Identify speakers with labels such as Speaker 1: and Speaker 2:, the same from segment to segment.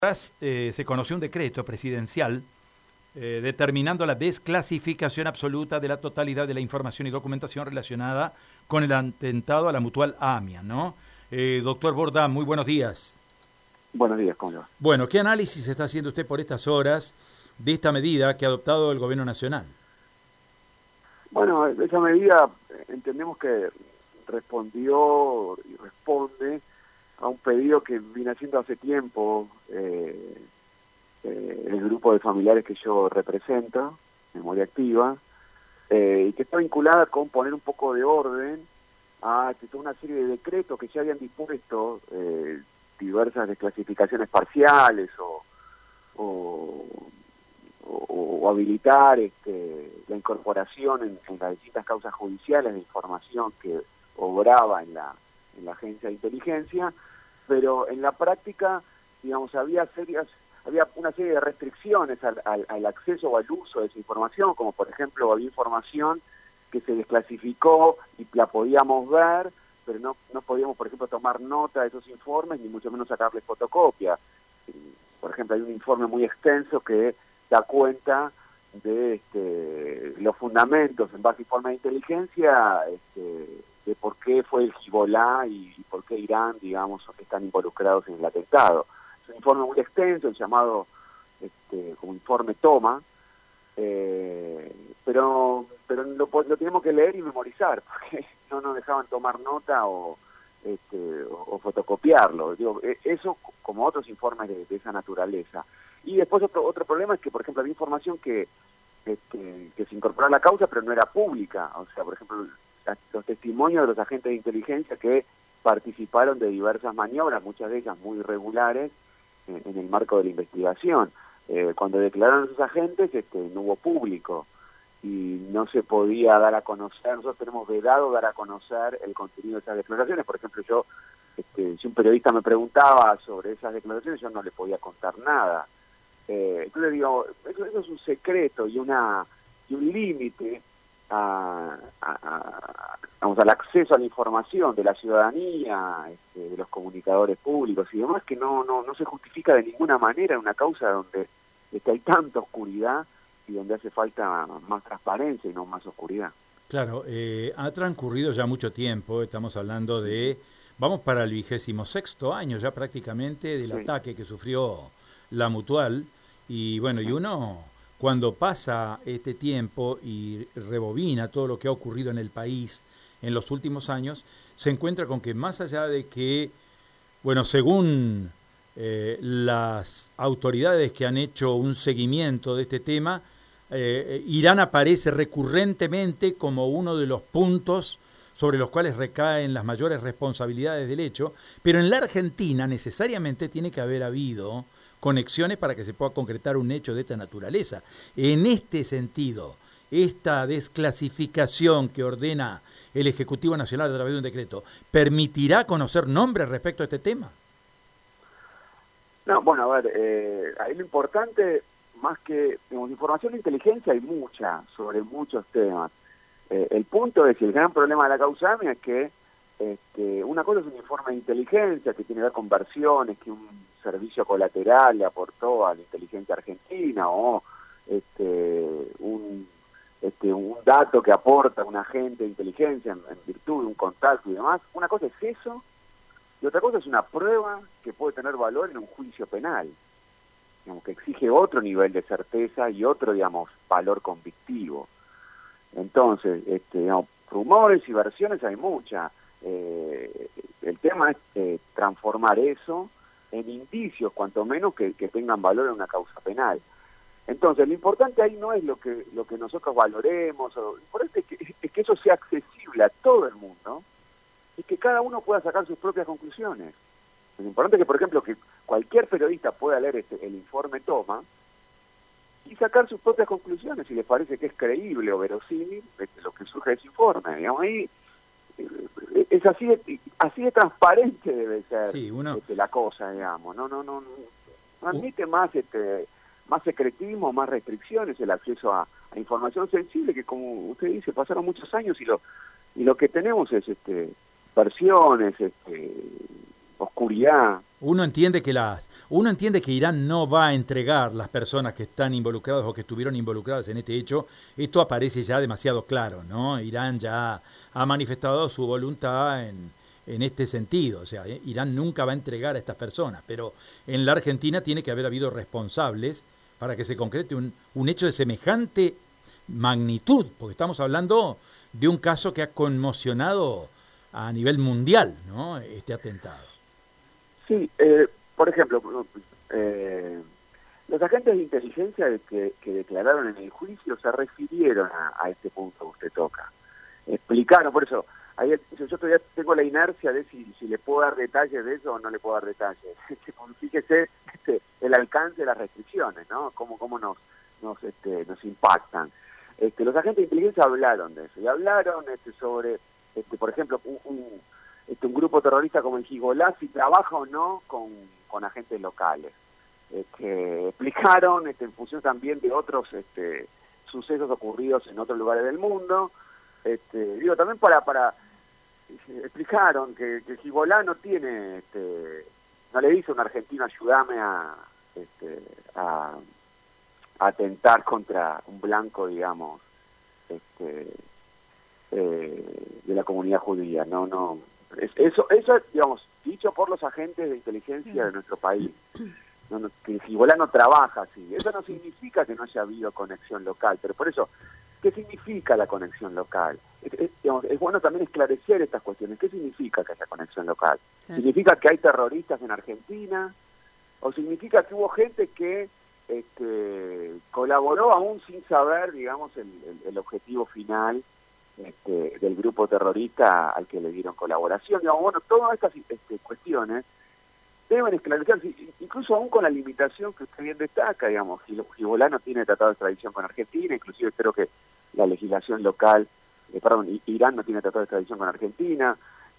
Speaker 1: Se conoció un decreto presidencial determinando la desclasificación absoluta de la totalidad de la información y documentación relacionada con el atentado a la Mutual AMIA, ¿no? Doctor Borda, muy buenos días.
Speaker 2: Buenos días, ¿cómo le va?
Speaker 1: Bueno, ¿qué análisis está haciendo usted por estas horas de esta medida que ha adoptado el Gobierno Nacional?
Speaker 2: Bueno, esa medida entendemos que respondió y responde a un pedido que viene haciendo hace tiempo el grupo de familiares que yo represento, Memoria Activa, y que está vinculada con poner un poco de orden a toda una serie de decretos que ya habían dispuesto diversas desclasificaciones parciales o habilitar la incorporación en las distintas causas judiciales de información que obraba en la agencia de inteligencia, pero en la práctica, digamos, había una serie de restricciones al acceso o al uso de esa información, como por ejemplo había información que se desclasificó y la podíamos ver, pero no podíamos, por ejemplo, tomar nota de esos informes, ni mucho menos sacarle fotocopia. Por ejemplo, hay un informe muy extenso que da cuenta de los fundamentos en base a informe de inteligencia, de por qué fue el Hezbollah y por qué Irán, digamos, están involucrados en el atentado. Es un informe muy extenso, llamado como informe Toma, pero lo tenemos que leer y memorizar, porque no nos dejaban tomar nota o fotocopiarlo. Digo, eso como otros informes de esa naturaleza. Y después otro problema es que, por ejemplo, había información que se incorporó a la causa, pero no era pública. O sea, por ejemplo, los testimonios de los agentes de inteligencia que participaron de diversas maniobras, muchas de ellas muy irregulares, en el marco de la investigación. Cuando declararon a esos agentes, no hubo público y no se podía dar a conocer. Nosotros tenemos vedado dar a conocer el contenido de esas declaraciones. Por ejemplo, si un periodista me preguntaba sobre esas declaraciones, yo no le podía contar nada. Entonces digo, eso es un secreto y un límite al acceso a la información de la ciudadanía, de los comunicadores públicos y demás, que no se justifica de ninguna manera en una causa donde hay tanta oscuridad y donde hace falta más transparencia y no más oscuridad.
Speaker 1: Claro, ha transcurrido ya mucho tiempo, estamos hablando vamos para el 26º año ya prácticamente del ataque que sufrió la Mutual, y bueno, y uno cuando pasa este tiempo y rebobina todo lo que ha ocurrido en el país en los últimos años, se encuentra con que más allá de que, bueno, según las autoridades que han hecho un seguimiento de este tema, Irán aparece recurrentemente como uno de los puntos sobre los cuales recaen las mayores responsabilidades del hecho, pero en la Argentina necesariamente tiene que haber habido conexiones para que se pueda concretar un hecho de esta naturaleza. En este sentido, esta desclasificación que ordena el Ejecutivo Nacional a través de un decreto, ¿permitirá conocer nombres respecto a este tema?
Speaker 2: No, bueno, a ver, ahí lo importante, más que información de inteligencia, hay mucha, sobre muchos temas. El punto es que el gran problema de la causa AMIA es que una cosa es un informe de inteligencia que tiene que ver con versiones que un servicio colateral le aportó a la inteligencia argentina, o un dato que aporta un agente de inteligencia en virtud de un contacto y demás. Una cosa es eso, y otra cosa es una prueba que puede tener valor en un juicio penal, digamos, que exige otro nivel de certeza y otro, digamos, valor convictivo. Entonces, digamos, rumores y versiones hay muchas. El tema es transformar eso en indicios, cuanto menos que tengan valor en una causa penal. Entonces, lo importante ahí no es lo que nosotros valoremos, lo importante es que eso sea accesible a todo el mundo y que cada uno pueda sacar sus propias conclusiones. Lo importante es que, por ejemplo, que cualquier periodista pueda leer el informe Toma y sacar sus propias conclusiones si les parece que es creíble o verosímil lo que surge de ese informe. Digamos, ahí es así de transparente debe ser la cosa, digamos. No admite más secretismo, más restricciones el acceso a información sensible, que como usted dice, pasaron muchos años y lo que tenemos es versiones, oscuridad,
Speaker 1: uno entiende que Irán no va a entregar las personas que están involucradas o que estuvieron involucradas en este hecho. Esto aparece ya demasiado claro, ¿no? Irán ya ha manifestado su voluntad en este sentido. O sea, Irán nunca va a entregar a estas personas, pero en la Argentina tiene que haber habido responsables para que se concrete un hecho de semejante magnitud, porque estamos hablando de un caso que ha conmocionado a nivel mundial, ¿no? Este atentado.
Speaker 2: Sí, por ejemplo, los agentes de inteligencia que declararon en el juicio se refirieron a este punto que usted toca. Explicaron, por eso, ahí yo todavía tengo la inercia de si le puedo dar detalles de eso o no le puedo dar detalles. Fíjese el alcance de las restricciones, ¿no? Cómo nos impactan. Los agentes de inteligencia hablaron de eso, y hablaron sobre, por ejemplo, un grupo terrorista como el Hezbollah, si trabaja o no con agentes locales. Explicaron en función también de otros sucesos ocurridos en otros lugares del mundo. También para explicaron que el Hezbollah no tiene, no le dice a un argentino ayúdame a atentar contra un blanco, digamos, de la comunidad judía. No. Eso, digamos, dicho por los agentes de inteligencia de nuestro país. Que el Hezbollah no trabaja así. Eso no significa que no haya habido conexión local, pero por eso, ¿qué significa la conexión local? Es bueno también esclarecer estas cuestiones. ¿Qué significa que haya conexión local? Sí. ¿Significa que hay terroristas en Argentina? ¿O significa que hubo gente que colaboró aún sin saber, digamos, el objetivo final del grupo terrorista al que le dieron colaboración? Digamos, bueno, todas estas cuestiones deben esclarecerse, incluso aún con la limitación que usted bien destaca, digamos. Hezbollah no tiene tratado de extradición con Argentina, inclusive creo que la legislación local, Irán no tiene tratado de extradición con Argentina,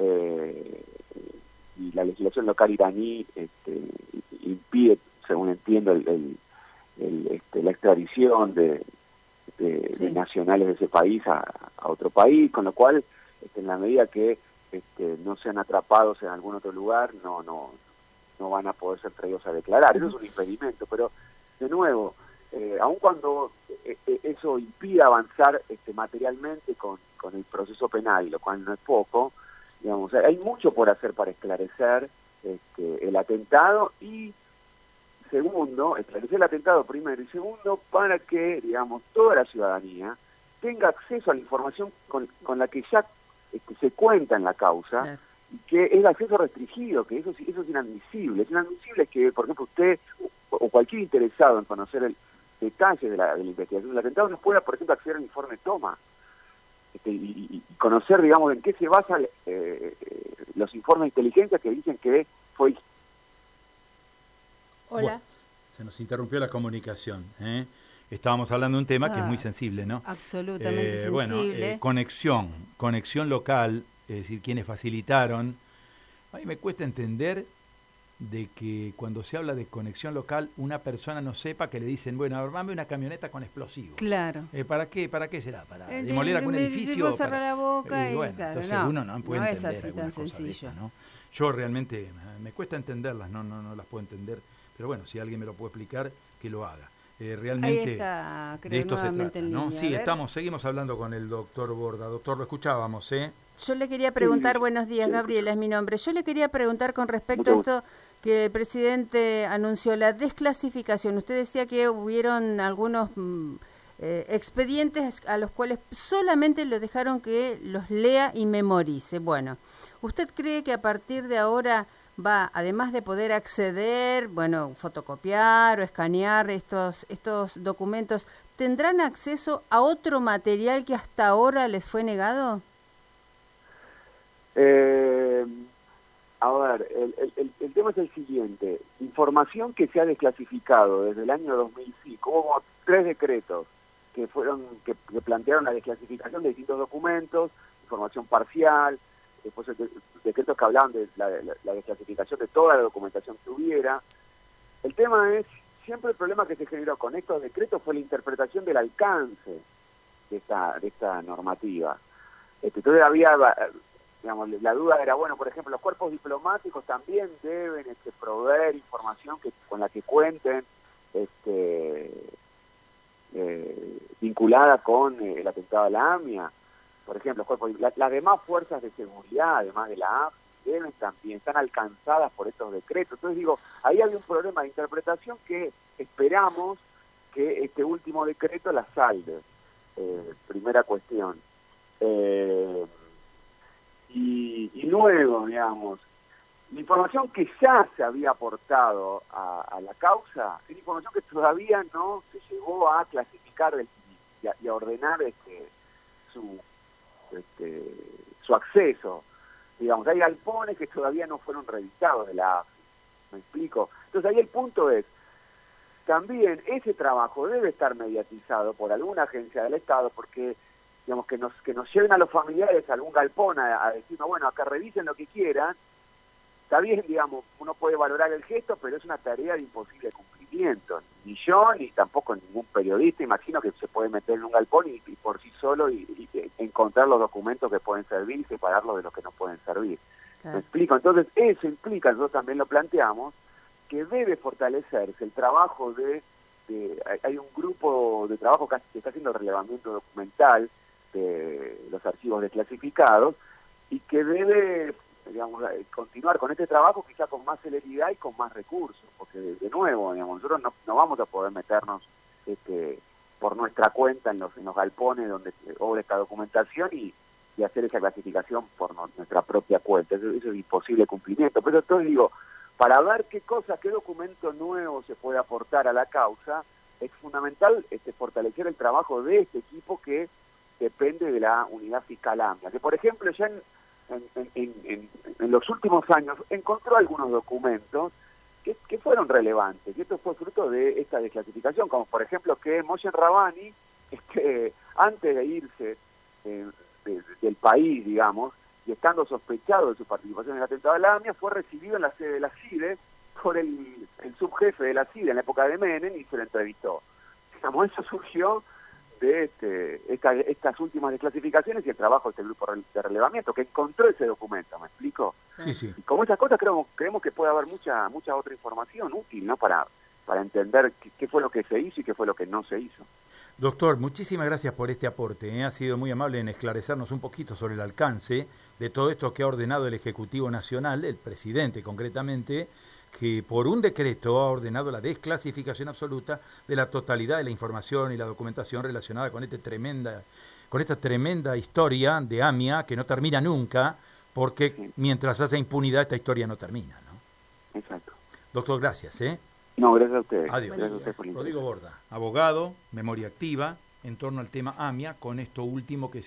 Speaker 2: y la legislación local iraní impide, según entiendo, la extradición de nacionales de ese país a otro país, con lo cual, en la medida que no sean atrapados en algún otro lugar, no van a poder ser traídos a declarar. Eso es un impedimento, pero de nuevo, aun cuando eso impide avanzar materialmente con el proceso penal, lo cual no es poco, digamos, hay mucho por hacer para esclarecer el atentado y, segundo, esclarecer el atentado primero, y segundo, para que, digamos, toda la ciudadanía tenga acceso a la información con la que ya se cuenta en la causa, claro, y que es el acceso restringido, que eso es inadmisible. Es inadmisible que, por ejemplo, usted o cualquier interesado en conocer el detalle de la investigación del atentado no pueda, por ejemplo, acceder al informe Toma y conocer, digamos, en qué se basan los informes de inteligencia que dicen que fue...
Speaker 1: Hola. Bueno, se nos interrumpió la comunicación. Estábamos hablando de un tema que es muy sensible, ¿no?
Speaker 3: Absolutamente sensible.
Speaker 1: Bueno, conexión local, es decir, quienes facilitaron. A mí me cuesta entender de que cuando se habla de conexión local, una persona no sepa que le dicen, bueno, armame una camioneta con explosivos.
Speaker 3: Claro.
Speaker 1: ¿Para qué? ¿Para qué será? ¿Para demoler algún edificio?
Speaker 3: Cerrar la boca
Speaker 1: bueno,
Speaker 3: claro,
Speaker 1: entonces uno no puede entender
Speaker 3: es así tan sencillo.
Speaker 1: ¿no? Yo realmente me cuesta entenderlas, no las puedo entender, pero bueno, si alguien me lo puede explicar, que lo haga. Realmente
Speaker 3: ahí está, creo,
Speaker 1: de esto se trata,
Speaker 3: en
Speaker 1: ¿no?
Speaker 3: línea.
Speaker 1: Sí, seguimos hablando con el doctor Borda. Doctor, lo escuchábamos, ¿eh?
Speaker 3: Yo le quería preguntar, buenos días, Gabriela es mi nombre. Yo le quería preguntar con respecto a esto que el presidente anunció, la desclasificación. Usted decía que hubieron algunos expedientes a los cuales solamente lo dejaron que los lea y memorice. Bueno, ¿usted cree que a partir de ahora va, además de poder acceder, bueno, fotocopiar o escanear estos documentos, tendrán acceso a otro material que hasta ahora les fue negado?
Speaker 2: A ver, el tema es el siguiente. Información que se ha desclasificado desde el año 2005. Hubo 3 decretos que plantearon la desclasificación de distintos documentos, información parcial, después decretos que hablaban de la desclasificación de toda la documentación que hubiera. El tema es, siempre el problema que se generó con estos decretos fue la interpretación del alcance de esta normativa. Entonces había digamos, la duda era, bueno, por ejemplo, los cuerpos diplomáticos también deben proveer información con la que cuenten, vinculada con el atentado a la AMIA. Por ejemplo, las demás fuerzas de seguridad, además de la AFI, deben también, están alcanzadas por estos decretos. Entonces digo, ahí había un problema de interpretación que esperamos que este último decreto la salve. Primera cuestión. Y luego, digamos, la información que ya se había aportado a la causa es información que todavía no se llegó a clasificar y a ordenar su acceso. Digamos, hay galpones que todavía no fueron revisados de la AFI. ¿Me explico? Entonces ahí el punto es, también ese trabajo debe estar mediatizado por alguna agencia del Estado, porque digamos que nos lleven a los familiares a algún galpón a decir, no, bueno, acá revisen lo que quieran. Está bien, digamos, uno puede valorar el gesto, pero es una tarea de imposible cumplimiento. Ni yo, ni tampoco ningún periodista, imagino que se puede meter en un galpón y por sí solo y encontrar los documentos que pueden servir y separarlos de los que no pueden servir. Claro. ¿Me explico? Entonces, eso implica, nosotros también lo planteamos, que debe fortalecerse el trabajo hay un grupo de trabajo que está haciendo relevamiento documental de los archivos desclasificados y que debe, digamos, continuar con este trabajo quizá con más celeridad y con más recursos, porque de nuevo, digamos, nosotros no vamos a poder meternos por nuestra cuenta en los galpones donde obra esta documentación y hacer esa clasificación por nuestra propia cuenta. Eso es imposible cumplimiento. Pero entonces digo, para ver qué documento nuevo se puede aportar a la causa, es fundamental fortalecer el trabajo de este equipo que depende de la unidad fiscal AMIA, que por ejemplo ya en los últimos años encontró algunos documentos que fueron relevantes, y esto fue fruto de esta desclasificación, como por ejemplo que Moshe Rabani, antes de irse del país, digamos, y estando sospechado de su participación en el atentado a la AMIA, fue recibido en la sede de la CIDE por el subjefe de la CIDE en la época de Menem y se lo entrevistó. Digamos, eso surgió de estas últimas desclasificaciones y el trabajo de este grupo de relevamiento que encontró ese documento, ¿me explico?
Speaker 1: Sí, sí.
Speaker 2: Y como esas cosas creemos que puede haber mucha otra información útil, ¿no? Para entender qué fue lo que se hizo y qué fue lo que no se hizo.
Speaker 1: Doctor, muchísimas gracias por este aporte. Ha sido muy amable en esclarecernos un poquito sobre el alcance de todo esto que ha ordenado el Ejecutivo Nacional, el presidente concretamente, que por un decreto ha ordenado la desclasificación absoluta de la totalidad de la información y la documentación relacionada con esta tremenda historia de AMIA que no termina nunca, porque sí, mientras haya impunidad esta historia no termina, ¿no?
Speaker 2: Exacto.
Speaker 1: Doctor, gracias, ¿eh?
Speaker 2: No, gracias a ustedes.
Speaker 1: Adiós.
Speaker 2: Gracias a ustedes por
Speaker 1: Rodrigo Borda, abogado, memoria activa, en torno al tema AMIA, con esto último que